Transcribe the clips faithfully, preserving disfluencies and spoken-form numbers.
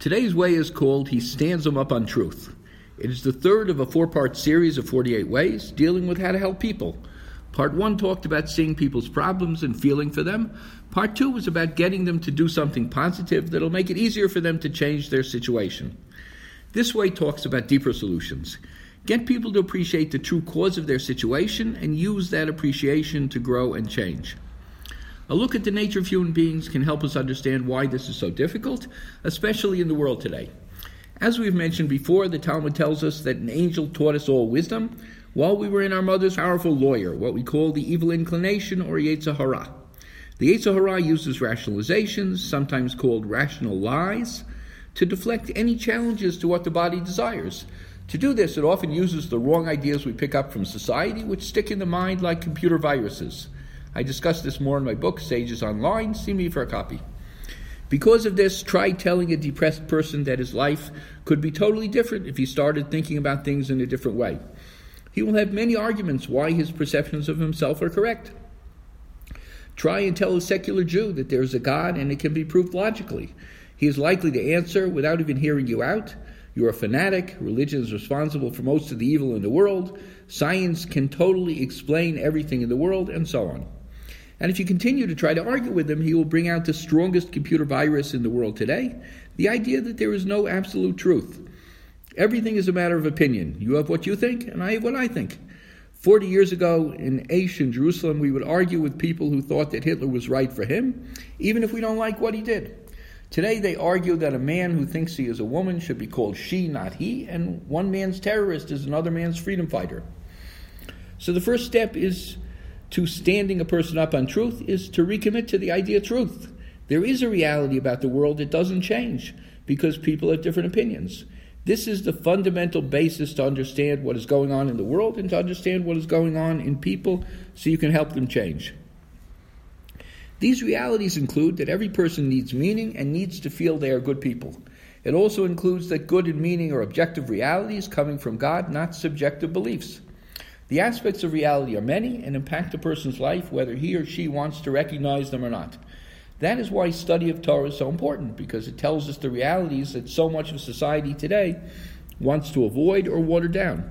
Today's way is called He Stands Them Up on Truth. It is the third of a four-part series of forty-eight ways dealing with how to help people. Part one talked about seeing people's problems and feeling for them. Part two was about getting them to do something positive that'll make it easier for them to change their situation. This way talks about deeper solutions. Get people to appreciate the true cause of their situation and use that appreciation to grow and change. A look at the nature of human beings can help us understand why this is so difficult, especially in the world today. As we've mentioned before, the Talmud tells us that an angel taught us all wisdom while we were in our mother's powerful lawyer, what we call the evil inclination or Yetzer Hara. The Yetzer Hara uses rationalizations, sometimes called rational lies, to deflect any challenges to what the body desires. To do this, it often uses the wrong ideas we pick up from society, which stick in the mind like computer viruses. I discuss this more in my book, Sages Online. See me for a copy. Because of this, try telling a depressed person that his life could be totally different if he started thinking about things in a different way. He will have many arguments why his perceptions of himself are correct. Try and tell a secular Jew that there is a God and it can be proved logically. He is likely to answer without even hearing you out. You're a fanatic. Religion is responsible for most of the evil in the world. Science can totally explain everything in the world, and so on. And if you continue to try to argue with him, he will bring out the strongest computer virus in the world today, the idea that there is no absolute truth. Everything is a matter of opinion. You have what you think, and I have what I think. Forty years ago in Aish in Jerusalem, we would argue with people who thought that Hitler was right for him, even if we don't like what he did. Today they argue that a man who thinks he is a woman should be called she, not he, and one man's terrorist is another man's freedom fighter. So the first step is to standing a person up on truth is to recommit to the idea of truth. There is a reality about the world that doesn't change because people have different opinions. This is the fundamental basis to understand what is going on in the world and to understand what is going on in people so you can help them change. These realities include that every person needs meaning and needs to feel they are good people. It also includes that good and meaning are objective realities coming from God, not subjective beliefs. The aspects of reality are many and impact a person's life whether he or she wants to recognize them or not. That is why study of Torah is so important, because it tells us the realities that so much of society today wants to avoid or water down.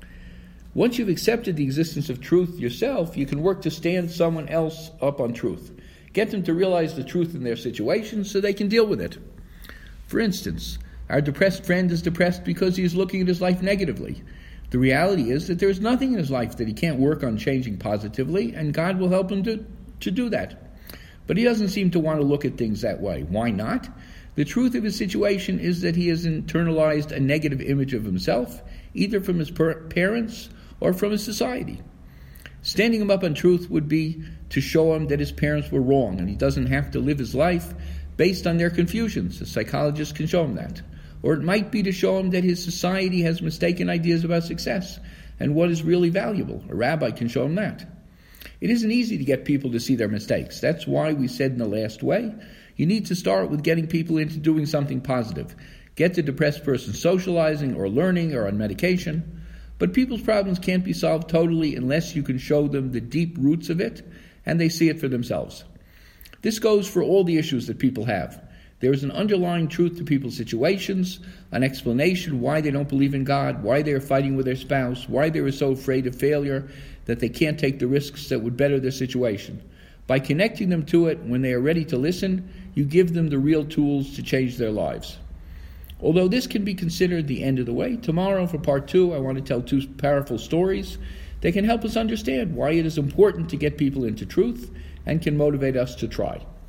Once you've accepted the existence of truth yourself, you can work to stand someone else up on truth. Get them to realize the truth in their situation so they can deal with it. For instance, our depressed friend is depressed because he is looking at his life negatively. The reality is that there is nothing in his life that he can't work on changing positively, and God will help him to, to do that. But he doesn't seem to want to look at things that way. Why not? The truth of his situation is that he has internalized a negative image of himself, either from his per- parents or from his society. Standing him up on truth would be to show him that his parents were wrong, and he doesn't have to live his life based on their confusions. A psychologist can show him that. Or it might be to show him that his society has mistaken ideas about success and what is really valuable. A rabbi can show him that. It isn't easy to get people to see their mistakes. That's why we said in the last way, you need to start with getting people into doing something positive. Get the depressed person socializing or learning or on medication. But people's problems can't be solved totally unless you can show them the deep roots of it and they see it for themselves. This goes for all the issues that people have. There is an underlying truth to people's situations, an explanation why they don't believe in God, why they are fighting with their spouse, why they are so afraid of failure that they can't take the risks that would better their situation. By connecting them to it when they are ready to listen, you give them the real tools to change their lives. Although this can be considered the end of the way, tomorrow for part two I want to tell two powerful stories that can help us understand why it is important to get people into truth and can motivate us to try.